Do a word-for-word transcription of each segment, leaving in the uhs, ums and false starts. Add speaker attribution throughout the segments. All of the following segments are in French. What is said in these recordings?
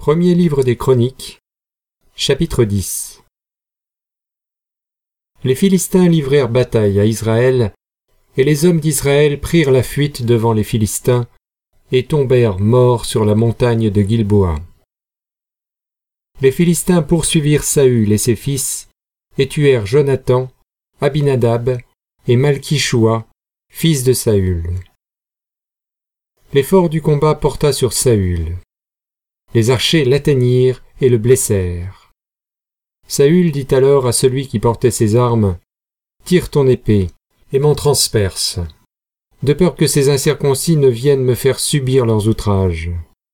Speaker 1: Premier livre des Chroniques, chapitre dix. Les Philistins livrèrent bataille à Israël, et les hommes d'Israël prirent la fuite devant les Philistins, et tombèrent morts sur la montagne de Gilboa. Les Philistins poursuivirent Saül et ses fils, et tuèrent Jonathan, Abinadab et Malki-Shoua, fils de Saül. L'effort du combat porta sur Saül. Les archers l'atteignirent et le blessèrent. Saül dit alors à celui qui portait ses armes, « Tire ton épée et m'en transperce, de peur que ces incirconcis ne viennent me faire subir leurs outrages. »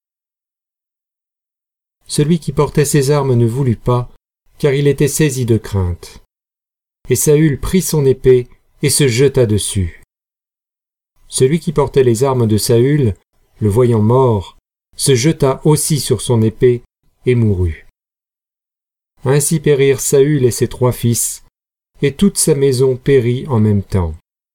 Speaker 1: Celui qui portait ses armes ne voulut pas, car il était saisi de crainte. Et Saül prit son épée et se jeta dessus. Celui qui portait les armes de Saül, le voyant mort, se jeta aussi sur son épée et mourut. Ainsi périrent Saül et ses trois fils, et toute sa maison périt en même temps.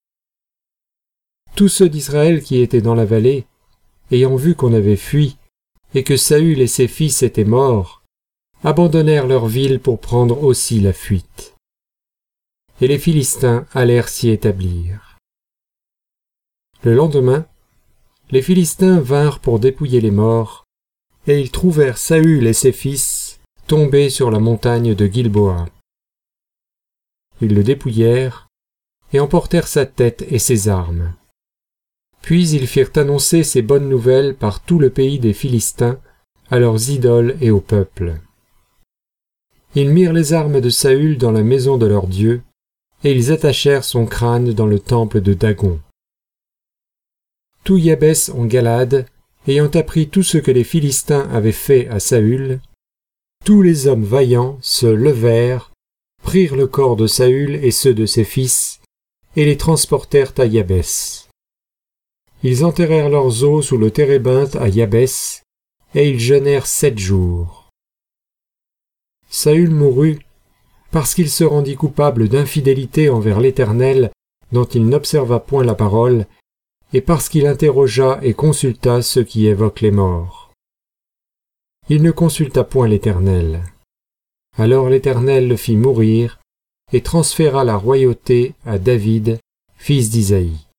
Speaker 1: Tous ceux d'Israël qui étaient dans la vallée, ayant vu qu'on avait fui, et que Saül et ses fils étaient morts, abandonnèrent leur ville pour prendre aussi la fuite. Et les Philistins allèrent s'y établir. Le lendemain, les Philistins vinrent pour dépouiller les morts, et ils trouvèrent Saül et ses fils tombés sur la montagne de Gilboa. Ils le dépouillèrent, et emportèrent sa tête et ses armes. Puis ils firent annoncer ces bonnes nouvelles par tout le pays des Philistins, à leurs idoles et au peuple. Ils mirent les armes de Saül dans la maison de leur Dieu, et ils attachèrent son crâne dans le temple de Dagon. Tout Yabès en Galade, ayant appris tout ce que les Philistins avaient fait à Saül, tous les hommes vaillants se levèrent, prirent le corps de Saül et ceux de ses fils, et les transportèrent à Yabès. Ils enterrèrent leurs os sous le térébinthe à Yabès, et ils jeûnèrent sept jours. Saül mourut parce qu'il se rendit coupable d'infidélité envers l'Éternel, dont il n'observa point la parole, et parce qu'il interrogea et consulta ceux qui évoquent les morts. Il ne consulta point l'Éternel. Alors l'Éternel le fit mourir, et transféra la royauté à David, fils d'Isaïe.